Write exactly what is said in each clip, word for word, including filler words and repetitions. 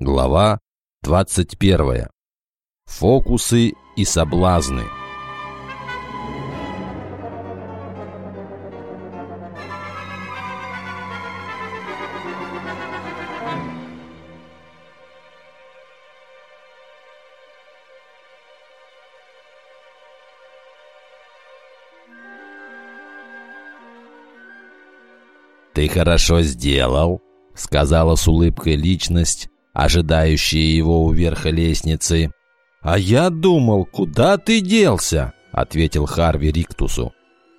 Глава двадцать первая. Фокусы и соблазны. «Ты хорошо сделал», — сказала с улыбкой личность, ожидающая его у верха лестницы. «А я думал, куда ты делся?» — ответил Харви Риктусу.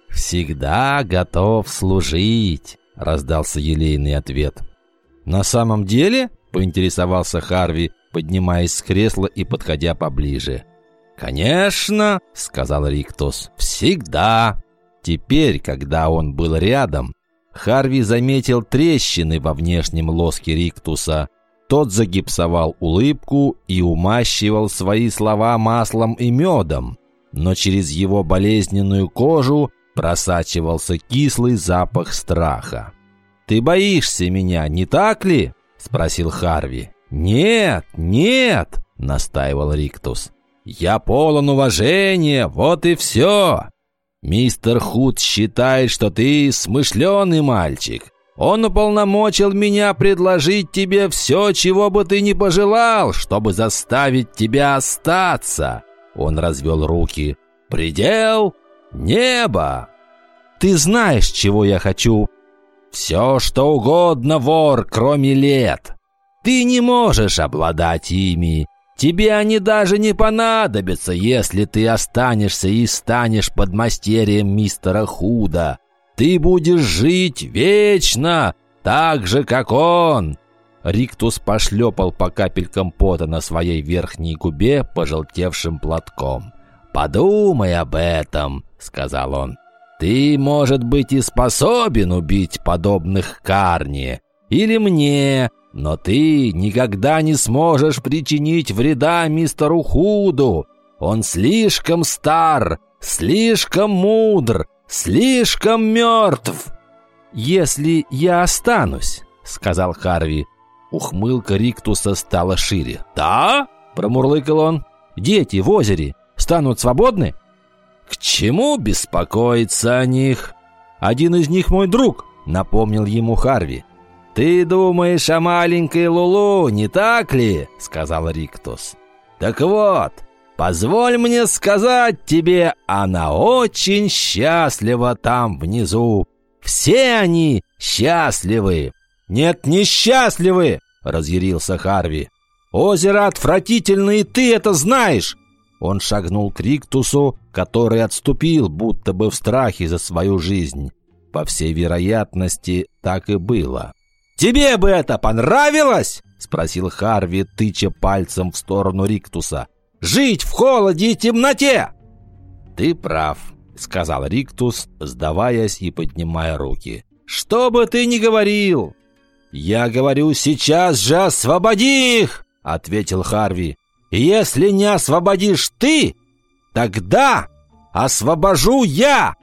«Всегда готов служить», — раздался елейный ответ. «На самом деле?» — поинтересовался Харви, поднимаясь с кресла и подходя поближе. «Конечно», — сказал Риктус, — «всегда». Теперь, когда он был рядом, Харви заметил трещины во внешнем лоске Риктуса. Тот загипсовал улыбку и умащивал свои слова маслом и медом, но через его болезненную кожу просачивался кислый запах страха. «Ты боишься меня, не так ли?» — спросил Харви. «Нет, нет!» — настаивал Риктус. «Я полон уважения, вот и все!» «Мистер Худ считает, что ты смышленый мальчик. Он уполномочил меня предложить тебе все, чего бы ты ни пожелал, чтобы заставить тебя остаться». Он развел руки. «Предел — небо. Ты знаешь, чего я хочу. Все, что угодно, вор, кроме лет. Ты не можешь обладать ими. Тебе они даже не понадобятся, если ты останешься и станешь подмастерьем мистера Худа. Ты будешь жить вечно, так же, как он». Риктус пошлепал по капелькам пота на своей верхней губе пожелтевшим платком. «Подумай об этом», — сказал он. «Ты, может быть, и способен убить подобных Карни или мне, но ты никогда не сможешь причинить вреда мистеру Худу. Он слишком стар, слишком мудр, слишком мертв». «Если я останусь», — сказал Харви. Ухмылка Риктуса стала шире. «Да?» — промурлыкал он. «Дети в озере станут свободны?» «К чему беспокоиться о них?» «Один из них мой друг», — напомнил ему Харви. «Ты думаешь о маленькой Лулу, не так ли?» — сказал Риктус. «Так вот, позволь мне сказать тебе, она очень счастлива там внизу. Все они счастливы». «Нет, несчастливы!» — разъярился Харви. «Озеро отвратительно, и ты это знаешь!» Он шагнул к Риктусу, который отступил, будто бы в страхе за свою жизнь. По всей вероятности, так и было. «Тебе бы это понравилось?» — спросил Харви, тыча пальцем в сторону Риктуса. «Жить в холоде и темноте!» «Ты прав», — сказал Риктус, сдаваясь и поднимая руки. «Что бы ты ни говорил!» «Я говорю, сейчас же освободи их!» — ответил Харви. «Если не освободишь ты, тогда освобожу я!»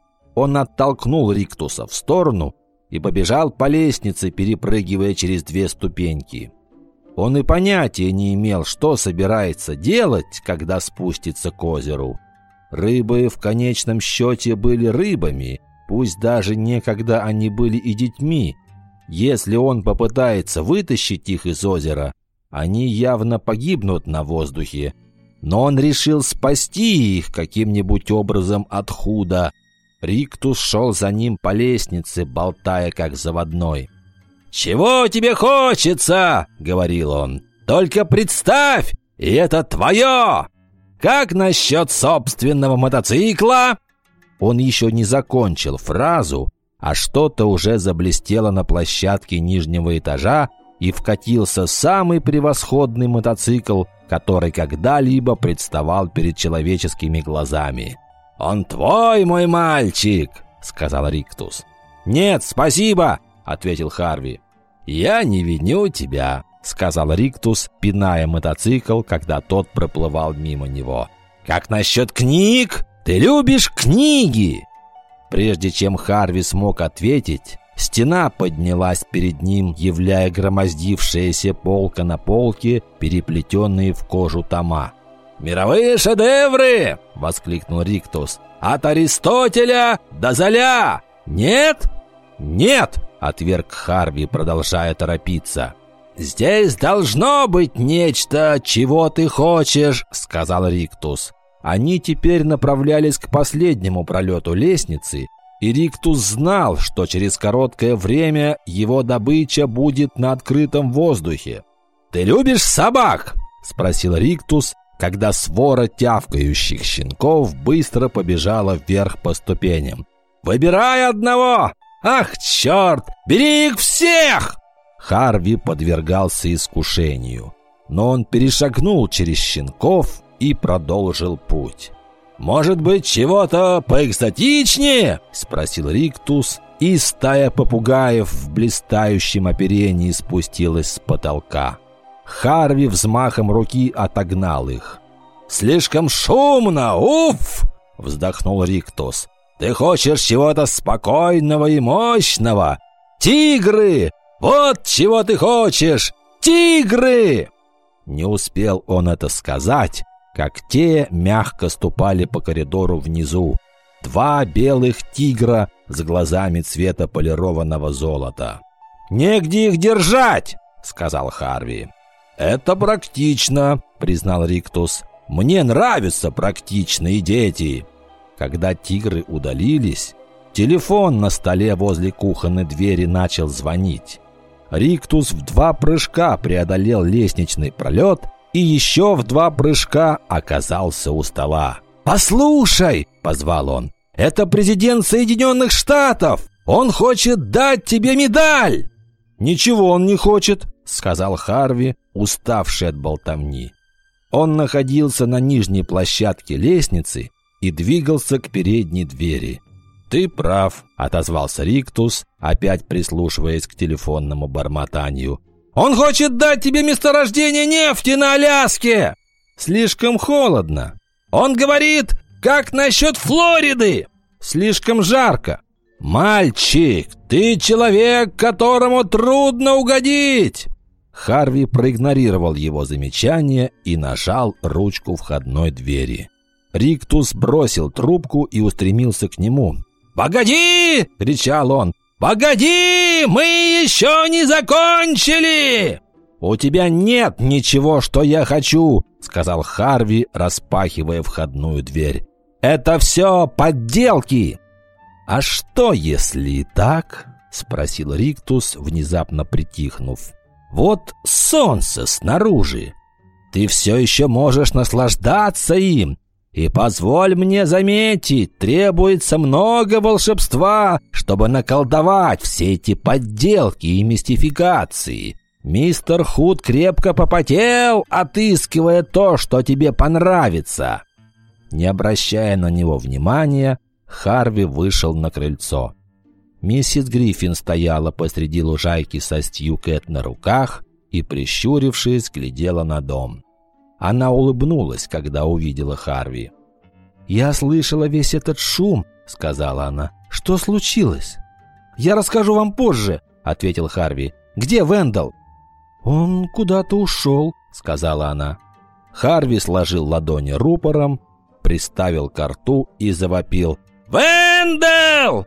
Он оттолкнул Риктуса в сторону и побежал по лестнице, перепрыгивая через две ступеньки. Он и понятия не имел, что собирается делать, когда спустится к озеру. Рыбы в конечном счете были рыбами, пусть даже некогда они были и детьми. Если он попытается вытащить их из озера, они явно погибнут на воздухе. Но он решил спасти их каким-нибудь образом от Худа. Риктус шел за ним по лестнице, болтая как заводной. «Чего тебе хочется?» — говорил он. «Только представь, и это твое! Как насчет собственного мотоцикла?» Он еще не закончил фразу, а что-то уже заблестело на площадке нижнего этажа, и вкатился самый превосходный мотоцикл, который когда-либо представал перед человеческими глазами. «Он твой, мой мальчик!» — сказал Риктус. «Нет, спасибо!» — ответил Харви. «Я не виню тебя», — сказал Риктус, пиная мотоцикл, когда тот проплывал мимо него. «Как насчет книг? Ты любишь книги?» Прежде чем Харви смог ответить, Стена поднялась перед ним, являя громоздившаяся полка на полке, переплетенные в кожу тома. «Мировые шедевры!» — воскликнул Риктус. «От Аристотеля до Золя! Нет?» «Нет!» — отверг Харви, продолжая торопиться. «Здесь должно быть нечто, чего ты хочешь», — сказал Риктус. Они теперь направлялись к последнему пролету лестницы, и Риктус знал, что через короткое время его добыча будет на открытом воздухе. «Ты любишь собак?» — спросил Риктус, когда свора тявкающих щенков быстро побежала вверх по ступеням. «Выбирай одного! Ах, черт! Бери их всех!» Харви подвергался искушению, но он перешагнул через щенков и продолжил путь. «Может быть, чего-то поэкзотичнее?» — спросил Риктус, и стая попугаев в блистающем оперении спустилась с потолка. Харви взмахом руки отогнал их. «Слишком шумно! Уф!» — вздохнул Риктус. «Ты хочешь чего-то спокойного и мощного? Тигры! Вот чего ты хочешь! Тигры!» Не успел он это сказать, как те мягко ступали по коридору внизу. Два белых тигра с глазами цвета полированного золота. «Негде их держать!» — сказал Харви. «Это практично», — признал Риктус. «Мне нравятся практичные дети». Когда тигры удалились, телефон на столе возле кухонной двери начал звонить. Риктус в два прыжка преодолел лестничный пролет и еще в два прыжка оказался у стола. «Послушай!» — позвал он. «Это президент Соединенных Штатов! Он хочет дать тебе медаль!» «Ничего он не хочет», — сказал Харви, уставший от болтовни. Он находился на нижней площадке лестницы и двигался к передней двери. «Ты прав», — отозвался Риктус, опять прислушиваясь к телефонному бормотанию. «Он хочет дать тебе месторождение нефти на Аляске!» «Слишком холодно». «Он говорит, как насчет Флориды?» «Слишком жарко». «Мальчик, ты человек, которому трудно угодить!» Харви проигнорировал его замечание и нажал ручку входной двери. Риктус бросил трубку и устремился к нему. «Погоди!» — кричал он. «Погоди! Мы еще не закончили!» «У тебя нет ничего, что я хочу!» — сказал Харви, распахивая входную дверь. «Это все подделки!» «А что, если и так?» — спросил Риктус, внезапно притихнув. «Вот солнце снаружи. Ты все еще можешь наслаждаться им. И позволь мне заметить, требуется много волшебства, чтобы наколдовать все эти подделки и мистификации. Мистер Худ крепко попотел, отыскивая то, что тебе понравится». Не обращая на него внимания, Харви вышел на крыльцо. Миссис Гриффин стояла посреди лужайки со Стью Кэт на руках и, прищурившись, глядела на дом. Она улыбнулась, когда увидела Харви. «Я слышала весь этот шум», — сказала она. «Что случилось?» «Я расскажу вам позже», — ответил Харви. «Где Вендел?» «Он куда-то ушел», — сказала она. Харви сложил ладони рупором, приставил ко рту и завопил. «Вендел!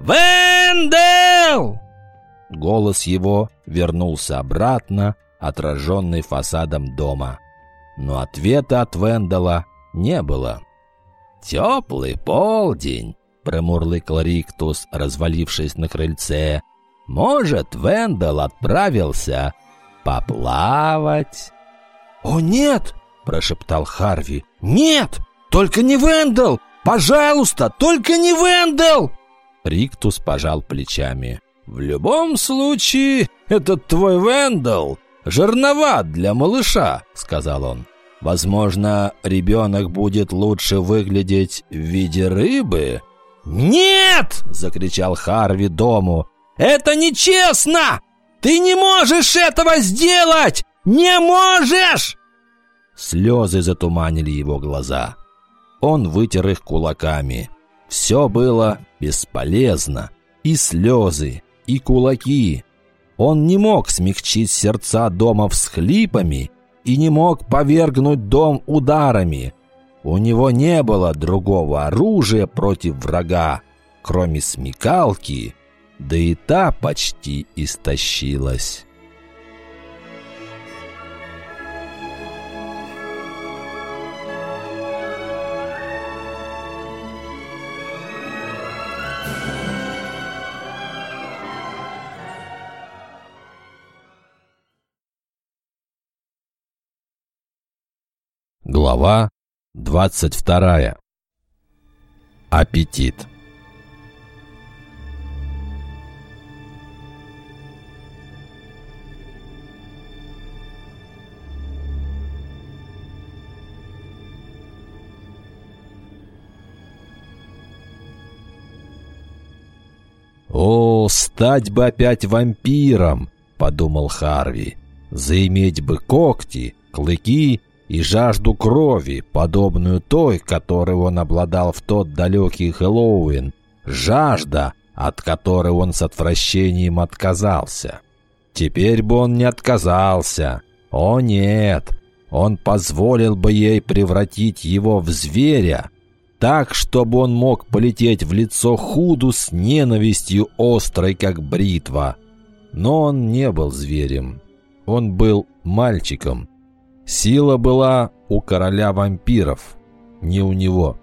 Вендел!» Голос его вернулся обратно, отраженный фасадом дома. Но ответа от Вендела не было. «Теплый полдень», — промурлыкал Риктус, развалившись на крыльце. «Может, Вендел отправился поплавать?» «О, нет!» — прошептал Харви. «Нет! Только не Вендел! Пожалуйста, только не Вендел!» Риктус пожал плечами. «В любом случае, этот твой Вендел жирноват для малыша», — сказал он. «Возможно, ребенок будет лучше выглядеть в виде рыбы». «Нет!» — закричал Харви дому. «Это нечестно! Ты не можешь этого сделать! Не можешь!» Слезы затуманили его глаза. Он вытер их кулаками. Все было бесполезно. И слезы, и кулаки. Он не мог смягчить сердца дома всхлипами и не мог повергнуть дом ударами. У него не было другого оружия против врага, кроме смекалки, да и та почти истощилась. Глава двадцать вторая. Аппетит. «О, стать бы опять вампиром!» — подумал Харви. «Заиметь бы когти, клыки и жажду крови, подобную той, которой он обладал в тот далекий Хэллоуин, жажда, от которой он с отвращением отказался. Теперь бы он не отказался. О нет, он позволил бы ей превратить его в зверя, так, чтобы он мог полететь в лицо Худу с ненавистью острой, как бритва. Но он не был зверем, он был мальчиком. Сила была у короля вампиров, не у него.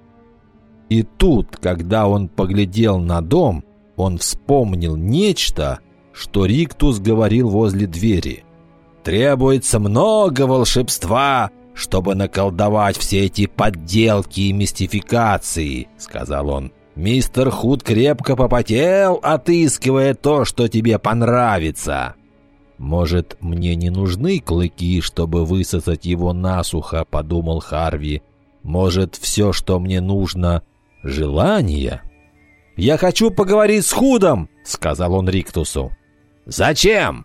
И тут, когда он поглядел на дом, он вспомнил нечто, что Риктус говорил возле двери. «Требуется много волшебства, чтобы наколдовать все эти подделки и мистификации», — сказал он. «Мистер Худ крепко попотел, отыскивая то, что тебе понравится». «Может, мне не нужны клыки, чтобы высосать его насухо», — подумал Харви. «Может, все, что мне нужно, — желание?» «Я хочу поговорить с Худом», — сказал он Риктусу. «Зачем?»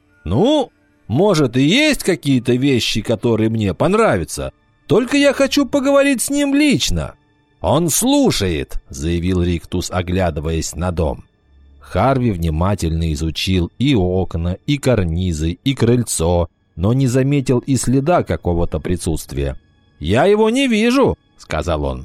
«Ну, может, и есть какие-то вещи, которые мне понравятся. Только я хочу поговорить с ним лично». «Он слушает», — заявил Риктус, оглядываясь на дом. Харви внимательно изучил и окна, и карнизы, и крыльцо, но не заметил и следа какого-то присутствия. «Я его не вижу», — сказал он.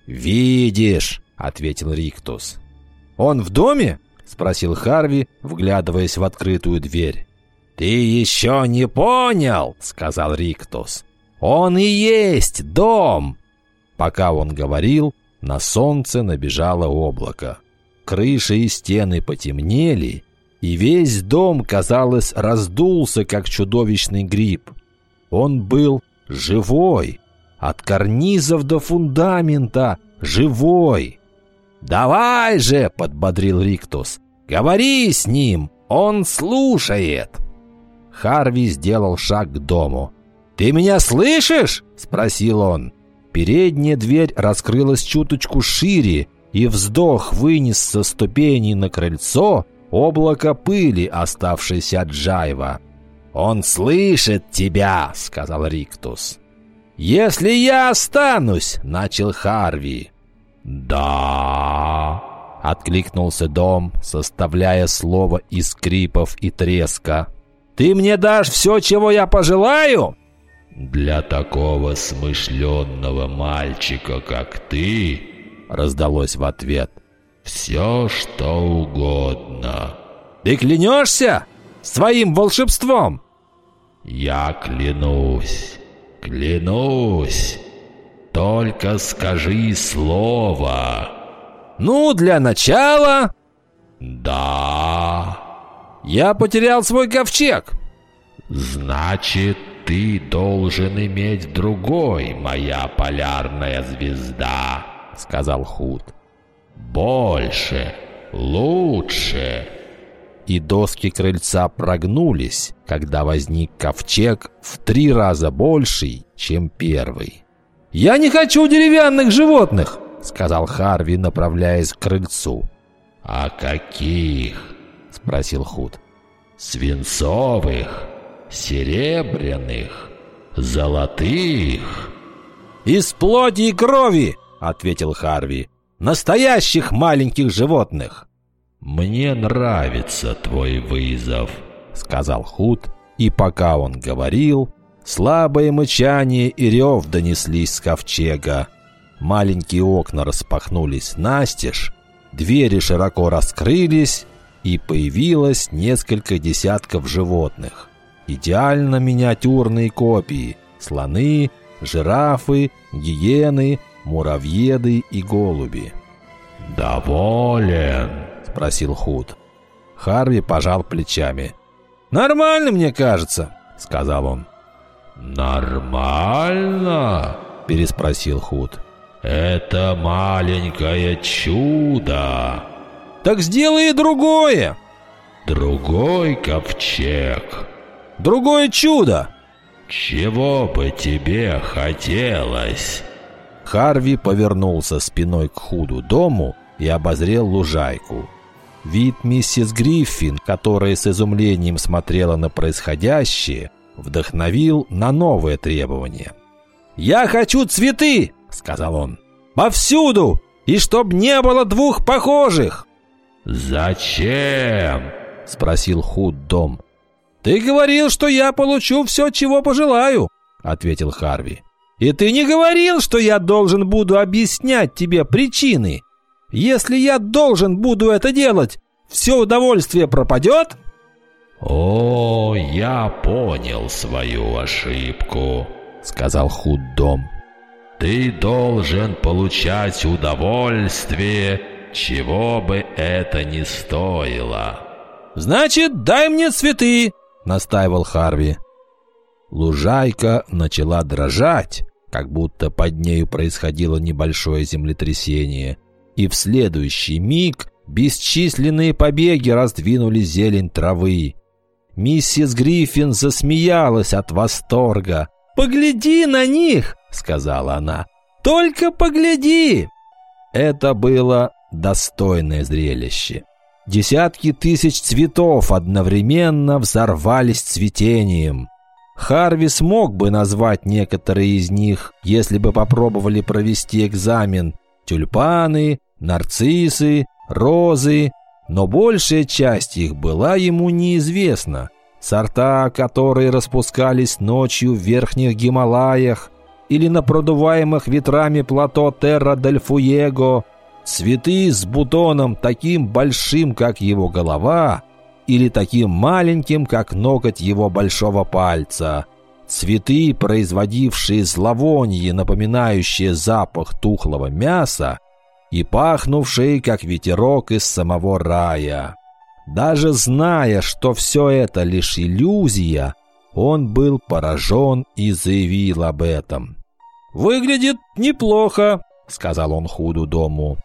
«Видишь», — ответил Риктус. «Он в доме?» — спросил Харви, вглядываясь в открытую дверь. «Ты еще не понял», — сказал Риктус. «Он и есть дом». Пока он говорил, на солнце набежало облако. Крыша и стены потемнели, и весь дом, казалось, раздулся, как чудовищный гриб. Он был живой, от карнизов до фундамента живой. «Давай же!» — подбодрил Риктус. «Говори с ним, он слушает!» Харви сделал шаг к дому. «Ты меня слышишь?» — спросил он. Передняя дверь раскрылась чуточку шире, и вздох вынес со ступеней на крыльцо облако пыли, оставшееся от Джайва. «Он слышит тебя», — сказал Риктус. «Если я останусь», — начал Харви. «Да», — откликнулся дом, составляя слово из скрипов и треска. «Ты мне дашь все, чего я пожелаю?» «Для такого смышленного мальчика, как ты», — раздалось в ответ, — «все, что угодно». «Ты клянешься своим волшебством?» «Я клянусь, клянусь. Только скажи слово». «Ну, для начала...» «Да». «Я потерял свой ковчег». «Значит, ты должен иметь другой, моя полярная звезда», — сказал Худ. «Больше, лучше». И доски крыльца прогнулись, когда возник ковчег в три раза больший, чем первый. «Я не хочу деревянных животных», — сказал Харви, направляясь к крыльцу. «А каких?» — спросил Худ. «Свинцовых, серебряных, золотых?» «Из плоти и крови», — ответил Харви. «Настоящих маленьких животных». «Мне нравится твой вызов», — сказал Худ, и пока он говорил, слабое мычание и рев донеслись с ковчега. Маленькие окна распахнулись настежь, двери широко раскрылись, и появилось несколько десятков животных. Идеально миниатюрные копии – слоны, жирафы, гиены, муравьеды и голуби. «Доволен?» – спросил Худ. Харви пожал плечами. «Нормально, мне кажется», – сказал он. «Нормально?» – переспросил Худ. «Это маленькое чудо». «Так сделай и другое». «Другой ковчег». «Другое чудо». «Чего бы тебе хотелось?» Харви повернулся спиной к Худу дому и обозрел лужайку. Вид миссис Гриффин, которая с изумлением смотрела на происходящее, вдохновил на новое требование. «Я хочу цветы!» — сказал он. «Повсюду! И чтоб не было двух похожих!» «Зачем?» — спросил Худ дом. «Ты говорил, что я получу все, чего пожелаю», — ответил Харви. «И ты не говорил, что я должен буду объяснять тебе причины. Если я должен буду это делать, все удовольствие пропадет?» «О, я понял свою ошибку», — сказал Худ дом. «Ты должен получать удовольствие, чего бы это ни стоило». «Значит, дай мне цветы», — настаивал Харви. Лужайка начала дрожать, как будто под нею происходило небольшое землетрясение, и в следующий миг бесчисленные побеги раздвинули зелень травы. Миссис Гриффин засмеялась от восторга. «Погляди на них!» — сказала она. «Только погляди!» Это было достойное зрелище. Десятки тысяч цветов одновременно взорвались цветением. Харви смог бы назвать некоторые из них, если бы попробовали провести экзамен. Тюльпаны, нарциссы, розы, но большая часть их была ему неизвестна. Сорта, которые распускались ночью в верхних Гималаях или на продуваемых ветрами плато Терра-дель-Фуего, цветы с бутоном таким большим, как его голова, или таким маленьким, как ноготь его большого пальца. Цветы, производившие зловоние, напоминающее запах тухлого мяса, и пахнувшие, как ветерок из самого рая. Даже зная, что все это лишь иллюзия, он был поражен и заявил об этом. «Выглядит неплохо», — сказал он Худу дому.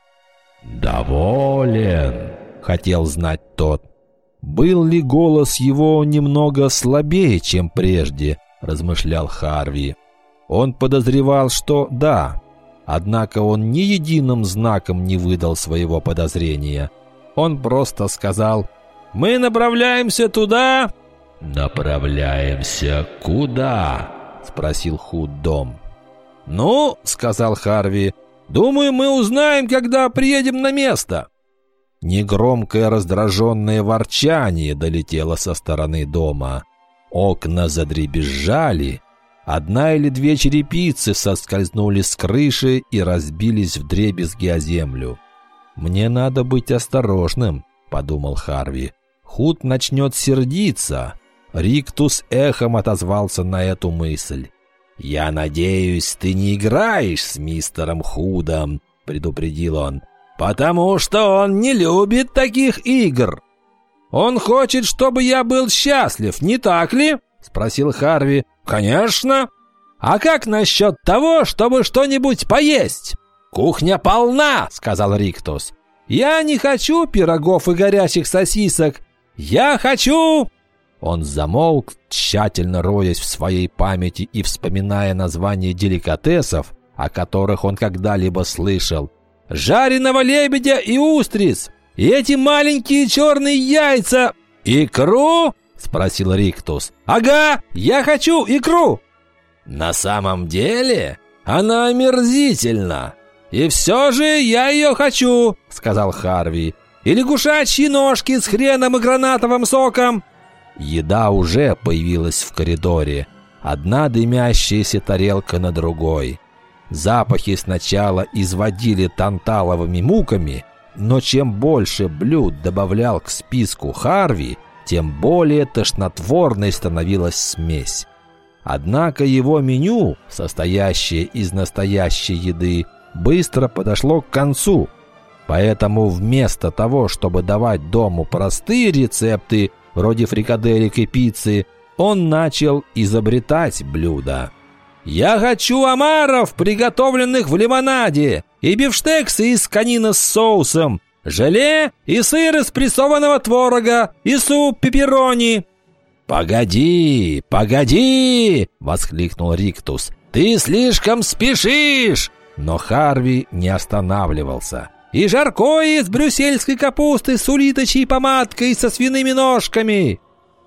«Доволен?» — хотел знать тот. «Был ли голос его немного слабее, чем прежде?» — размышлял Харви. Он подозревал, что да, однако он ни единым знаком не выдал своего подозрения. Он просто сказал: «Мы направляемся туда». «Направляемся куда?» — спросил Худ дом. «Ну, — сказал Харви, — думаю, мы узнаем, когда приедем на место». Негромкое раздраженное ворчание долетело со стороны дома. Окна задребезжали. Одна или две черепицы соскользнули с крыши и разбились вдребезги о землю. «Мне надо быть осторожным», — подумал Харви. «Худ начнет сердиться». Риктус эхом отозвался на эту мысль. «Я надеюсь, ты не играешь с мистером Худом», — предупредил он, «потому что он не любит таких игр». «Он хочет, чтобы я был счастлив, не так ли?» — спросил Харви. «Конечно. А как насчет того, чтобы что-нибудь поесть?» «Кухня полна», — сказал Риктус. «Я не хочу пирогов и горячих сосисок. Я хочу...» Он замолк, тщательно роясь в своей памяти и вспоминая названия деликатесов, о которых он когда-либо слышал. «Жареного лебедя и устриц! И эти маленькие черные яйца! Икру?» — спросил Риктус. «Ага, я хочу икру!» «На самом деле она омерзительна. И все же я ее хочу», — сказал Харви. и лягушачьи ножки с хреном и гранатовым соком». Еда уже появилась в коридоре. Одна дымящаяся тарелка на другой. Запахи сначала изводили танталовыми муками, но чем больше блюд добавлял к списку Харви, тем более тошнотворной становилась смесь. Однако его меню, состоящее из настоящей еды, быстро подошло к концу. Поэтому вместо того, чтобы давать дому простые рецепты, вроде фрикаделек и пиццы, он начал изобретать блюда. «Я хочу омаров, приготовленных в лимонаде, и бифштексы из канина с соусом, желе и сыр из прессованного творога, и суп пепперони». «Погоди, погоди!» — воскликнул Риктус. «Ты слишком спешишь!» Но Харви не останавливался. «И жаркое из брюссельской капусты с улиточей помадкой со свиными ножками!»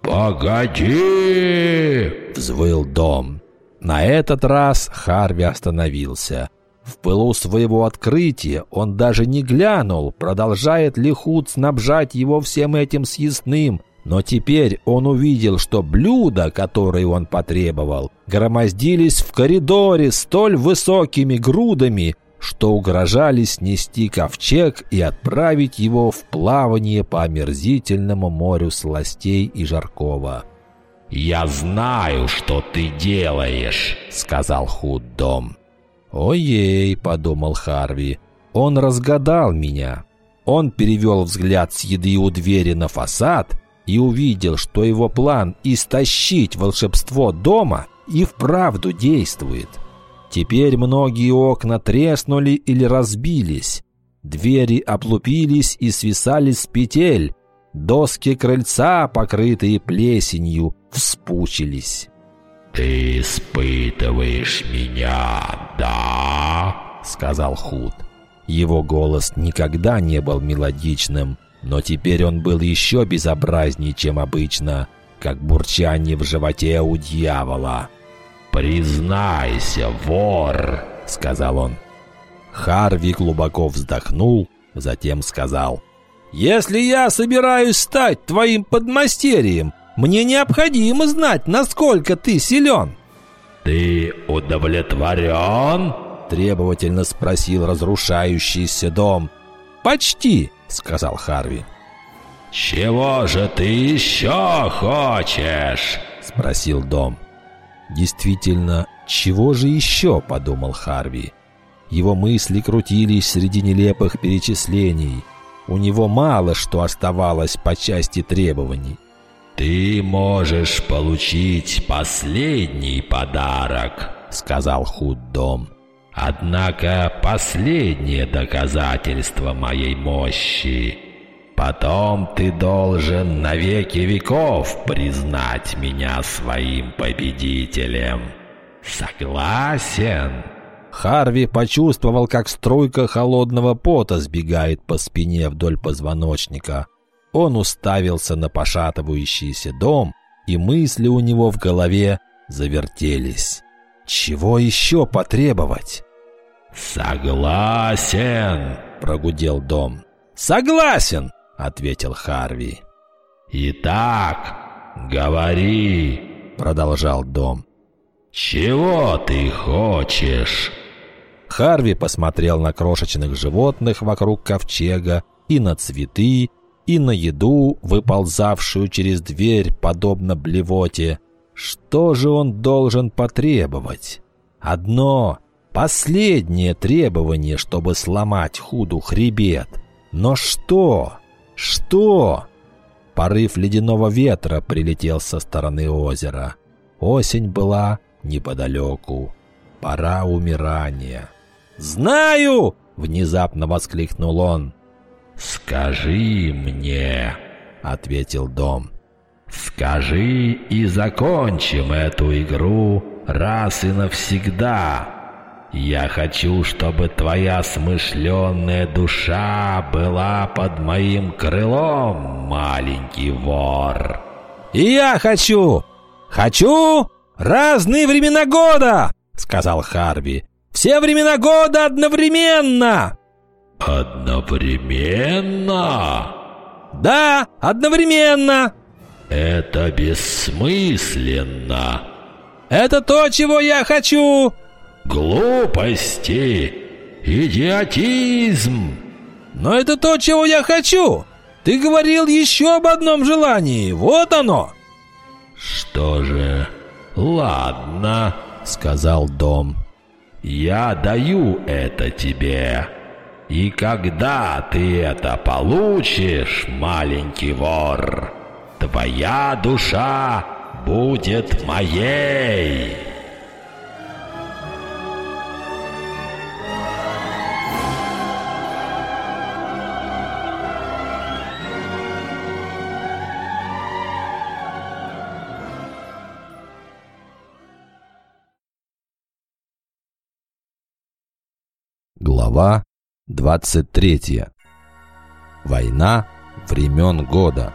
«Погоди!» — взвыл Дом. На этот раз Харви остановился. В пылу своего открытия он даже не глянул, продолжает ли Худ снабжать его всем этим съестным. Но теперь он увидел, что блюда, которые он потребовал, громоздились в коридоре столь высокими грудами, что угрожали снести ковчег и отправить его в плавание по омерзительному морю сластей и жаркого. «Я знаю, что ты делаешь», — сказал Худ Дом. «Ой-ей», — подумал Харви, — «он разгадал меня». Он перевел взгляд с еды у двери на фасад и увидел, что его план истощить волшебство дома и вправду действует. Теперь многие окна треснули или разбились, двери облупились и свисали с петель, доски крыльца, покрытые плесенью, вспучились. «Ты испытываешь меня, да?» — сказал Худ. Его голос никогда не был мелодичным, но теперь он был еще безобразнее, чем обычно, как бурчание в животе у дьявола. «Признайся, вор!» — сказал он. Харви глубоко вздохнул, затем сказал: «Если я собираюсь стать твоим подмастерьем, мне необходимо знать, насколько ты силен». «Ты удовлетворен?» — требовательно спросил разрушающийся дом. «Почти», — сказал Харви. «Чего же ты еще хочешь?» — спросил дом. «Действительно, чего же еще?» — подумал Харви. Его мысли крутились среди нелепых перечислений. У него мало что оставалось по части требований. «Ты можешь получить последний подарок», — сказал Худ Дом. «Однако последнее доказательство моей мощи. Потом ты должен на веки веков признать меня своим победителем. Согласен?» Харви почувствовал, как струйка холодного пота сбегает по спине вдоль позвоночника. Он уставился на пошатывающийся дом, и мысли у него в голове завертелись. Чего еще потребовать? «Согласен!» — прогудел дом. «Согласен!» — ответил Харви. «Итак, говори!» — продолжал дом. «Чего ты хочешь?» Харви посмотрел на крошечных животных вокруг ковчега, и на цветы, и на еду, выползавшую через дверь, подобно блевоте. Что же он должен потребовать? Одно, последнее требование, чтобы сломать Худу хребет. Но что? Что? Порыв ледяного ветра прилетел со стороны озера. Осень была неподалеку. Пора умирания. «Знаю!» — внезапно воскликнул он. «Скажи мне!» — ответил дом. «Скажи, и закончим эту игру раз и навсегда. Я хочу, чтобы твоя смышленная душа была под моим крылом, маленький вор». «И я хочу! Хочу разные времена года!» — сказал Харви. «Все времена года одновременно!» Одновременно? Да, одновременно. Это бессмысленно. Это то, чего я хочу. Глупости, идиотизм. Но это то, чего я хочу. Ты говорил еще об одном желании. Вот оно. Что же, ладно, сказал Дом. Я даю это тебе. И когда ты это получишь, маленький вор, твоя душа будет моей. Глава двадцать третья. Война времен года.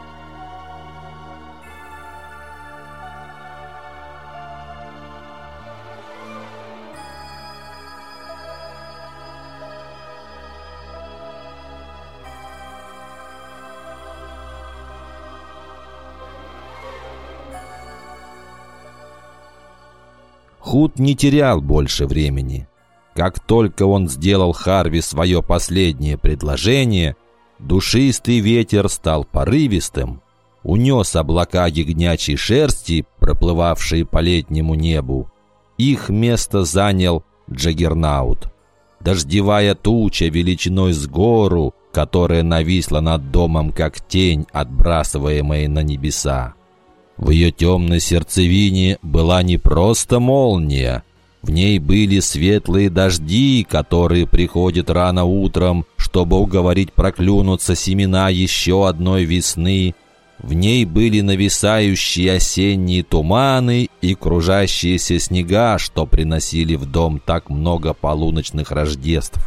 Худ не терял больше времени. Как только он сделал Харви свое последнее предложение, душистый ветер стал порывистым, унес облака ягнячьей шерсти, проплывавшие по летнему небу. Их место занял Джаггернаут. Дождевая туча величиной с гору, которая нависла над домом, как тень, отбрасываемая на небеса. В ее темной сердцевине была не просто молния, в ней были светлые дожди, которые приходят рано утром, чтобы уговорить проклюнуться семена еще одной весны. В ней были нависающие осенние туманы и кружащиеся снега, что приносили в дом так много полуночных рождеств.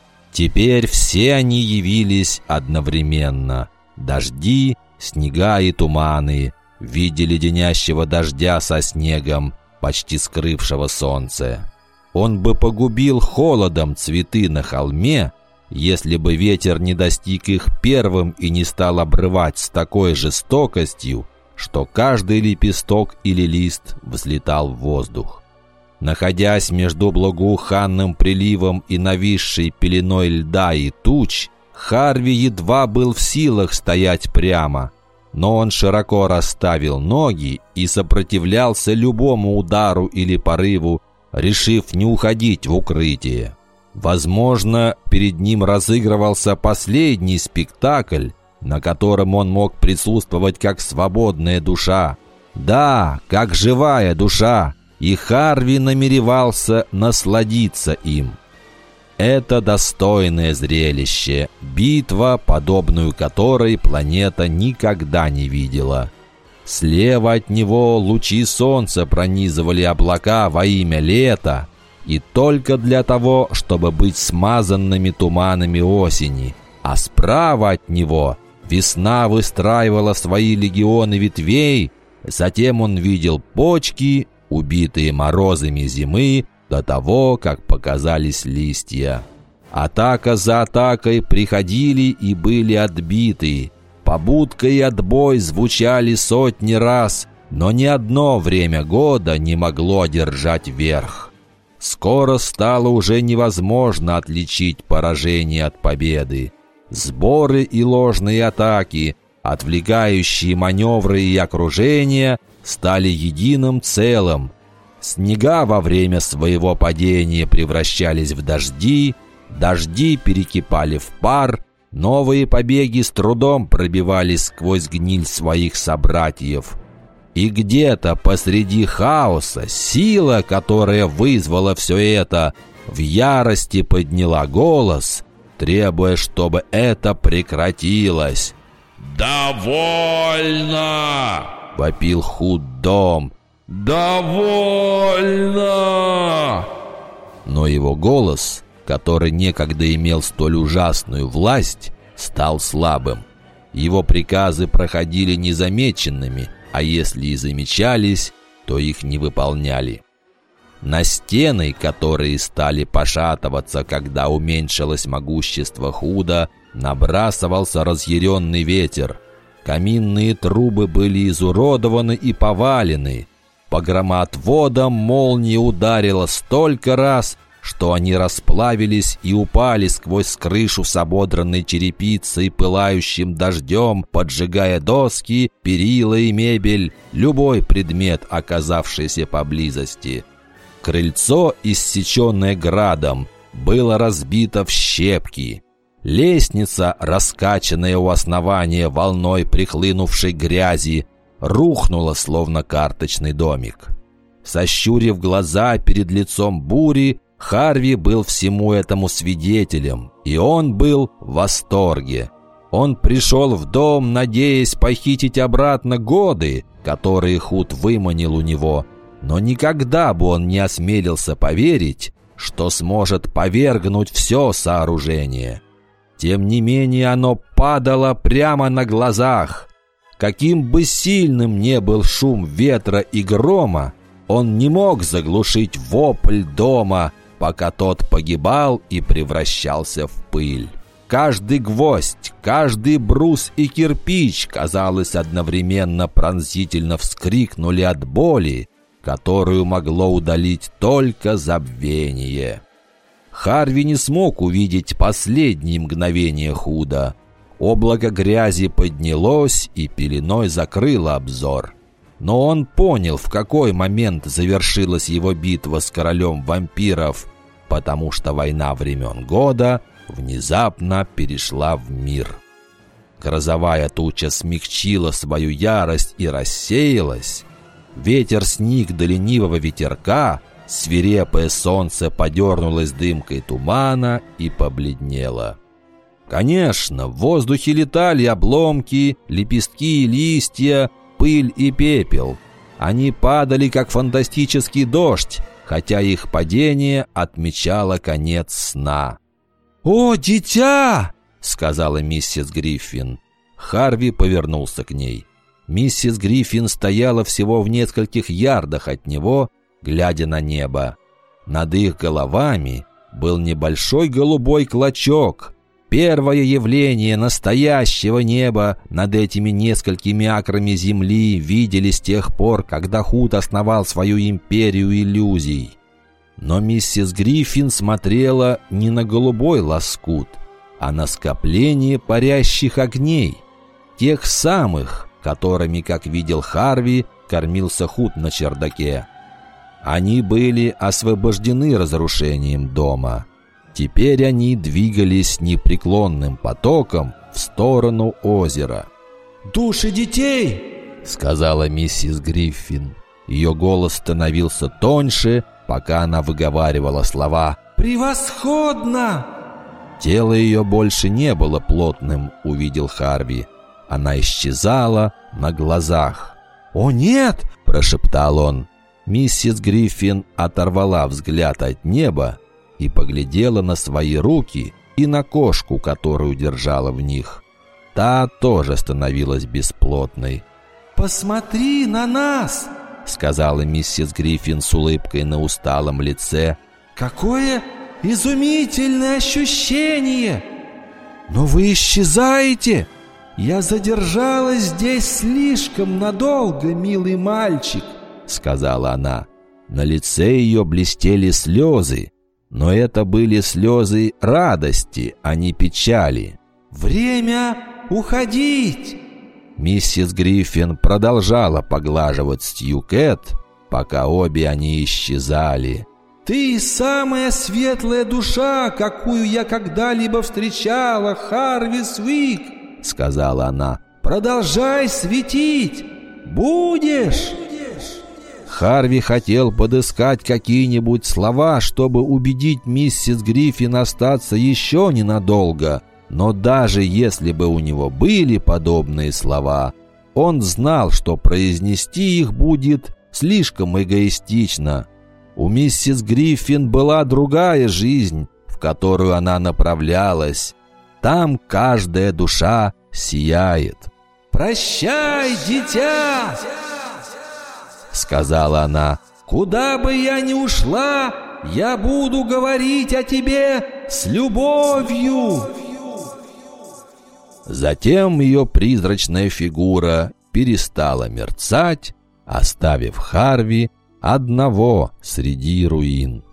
Теперь все они явились одновременно. Дожди, снега и туманы в виде леденящего дождя со снегом, почти скрывшего солнце. Он бы погубил холодом цветы на холме, если бы ветер не достиг их первым и не стал обрывать с такой жестокостью, что каждый лепесток или лист взлетал в воздух. Находясь между благоуханным приливом и нависшей пеленой льда и туч, Харви едва был в силах стоять прямо, но он широко расставил ноги и сопротивлялся любому удару или порыву, решив не уходить в укрытие. Возможно, перед ним разыгрывался последний спектакль, на котором он мог присутствовать как свободная душа. Да, как живая душа, и Харви намеревался насладиться им. Это достойное зрелище, битва, подобную которой планета никогда не видела. Слева от него лучи солнца пронизывали облака во имя лета, и только для того, чтобы быть смазанными туманами осени, а справа от него весна выстраивала свои легионы ветвей, затем он видел почки, убитые морозами зимы, до того, как показались листья. Атака за атакой приходили и были отбиты. Побудка и отбой звучали сотни раз, но ни одно время года не могло одержать верх. Скоро стало уже невозможно отличить поражение от победы. Сборы и ложные атаки, отвлекающие маневры и окружения стали единым целым. Снега во время своего падения превращались в дожди, дожди перекипали в пар, новые побеги с трудом пробивались сквозь гниль своих собратьев. И где-то посреди хаоса сила, которая вызвала все это, в ярости подняла голос, требуя, чтобы это прекратилось. «Довольно!» — вопил Худ-Дом. «Довольно!» Но его голос, который некогда имел столь ужасную власть, стал слабым. Его приказы проходили незамеченными, а если и замечались, то их не выполняли. На стены, которые стали пошатываться, когда уменьшилось могущество Худа, набрасывался разъяренный ветер. Каминные трубы были изуродованы и повалены. По громоотводам молния ударила столько раз, что они расплавились и упали сквозь крышу с ободранной черепицей, пылающим дождем, поджигая доски, перила и мебель, любой предмет, оказавшийся поблизости. Крыльцо, иссеченное градом, было разбито в щепки. Лестница, раскачанная у основания волной прихлынувшей грязи, рухнула, словно карточный домик. Сощурив глаза перед лицом бури, Харви был всему этому свидетелем, и он был в восторге. Он пришел в дом, надеясь похитить обратно годы, которые Худ выманил у него, но никогда бы он не осмелился поверить, что сможет повергнуть все сооружение. Тем не менее оно падало прямо на глазах. Каким бы сильным ни был шум ветра и грома, он не мог заглушить вопль дома, пока тот погибал и превращался в пыль. Каждый гвоздь, каждый брус и кирпич, казалось, одновременно пронзительно вскрикнули от боли, которую могло удалить только забвение. Харви не смог увидеть последние мгновения Худа. Облако грязи поднялось и пеленой закрыло обзор. Но он понял, в какой момент завершилась его битва с королем вампиров, потому что война времен года внезапно перешла в мир. Грозовая туча смягчила свою ярость и рассеялась. Ветер сник до ленивого ветерка, свирепое солнце подернулось дымкой тумана и побледнело. Конечно, в воздухе летали обломки, лепестки и листья, пыль и пепел. Они падали, как фантастический дождь, хотя их падение отмечало конец сна. «О, дитя!» — сказала миссис Гриффин. Харви повернулся к ней. Миссис Гриффин стояла всего в нескольких ярдах от него, глядя на небо. Над их головами был небольшой голубой клочок. Первое явление настоящего неба над этими несколькими акрами земли видели с тех пор, когда Худ основал свою империю иллюзий. Но миссис Гриффин смотрела не на голубой лоскут, а на скопление парящих огней, тех самых, которыми, как видел Харви, кормился Худ на чердаке. Они были освобождены разрушением дома. Теперь они двигались непреклонным потоком в сторону озера. «Души детей!» — сказала миссис Гриффин. Ее голос становился тоньше, пока она выговаривала слова «Превосходно!». Тело ее больше не было плотным, увидел Харви. Она исчезала на глазах. «О, нет!» – прошептал он. Миссис Гриффин оторвала взгляд от неба и поглядела на свои руки и на кошку, которую держала в них. Та тоже становилась бесплотной. «Посмотри на нас!» — сказала миссис Гриффин с улыбкой на усталом лице. «Какое изумительное ощущение! Но вы исчезаете! Я задержалась здесь слишком надолго, милый мальчик!» — сказала она. На лице ее блестели слезы, но это были слезы радости, а не печали. «Время уходить!» Миссис Гриффин продолжала поглаживать Стью Кэт, пока обе они исчезали. «Ты самая светлая душа, какую я когда-либо встречала, Харви Свик!» — сказала она. «Продолжай светить! Будешь!» Харви хотел подыскать какие-нибудь слова, чтобы убедить миссис Гриффин остаться еще ненадолго, но даже если бы у него были подобные слова, он знал, что произнести их будет слишком эгоистично. У миссис Гриффин была другая жизнь, в которую она направлялась. Там каждая душа сияет. «Прощай, дитя!» — сказала она. Куда бы я ни ушла, я буду говорить о тебе с любовью». Затем ее призрачная фигура перестала мерцать, оставив Харви одного среди руин.